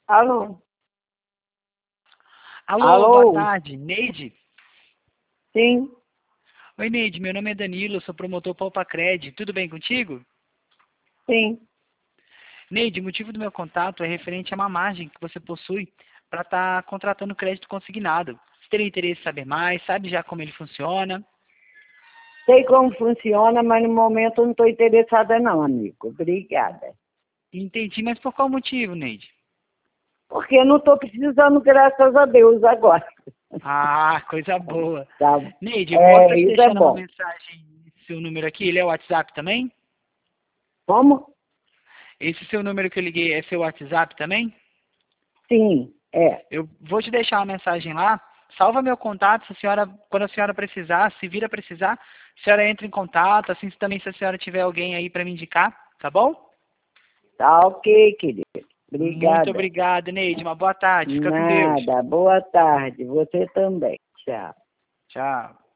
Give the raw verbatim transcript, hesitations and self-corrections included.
Alô? Alô, Alô? boa tarde. Neide? Sim, Oi, Neide. Meu nome é Danilo, sou promotor Palpacred. Tudo bem contigo? sim. Neide, o motivo do meu contato é referente a uma margem que você possui para estar contratando crédito consignado. Você teria interesse em saber mais? Sabe já como ele funciona? Sei como funciona, mas no momento eu não estou interessada não, amigo. Obrigada. Entendi, mas por qual motivo, Neide? Porque eu não estou precisando, graças a Deus, agora. Ah, coisa boa. Tá? Neide, eu posso estar É, te isso é deixando uma bom. mensagem, seu número aqui, ele é o WhatsApp também? Como? Esse seu número que eu liguei é seu WhatsApp também? Sim, é. Eu vou te deixar uma mensagem lá. Salva meu contato, se a senhora, quando a senhora precisar, se vir a precisar, a senhora entra em contato, assim também se a senhora tiver alguém aí para me indicar, tá bom? Tá ok, querido. Muito Obrigada. obrigado, Neide. Uma boa tarde. Fica com Deus. Nada. Boa tarde. Você também. Tchau. Tchau.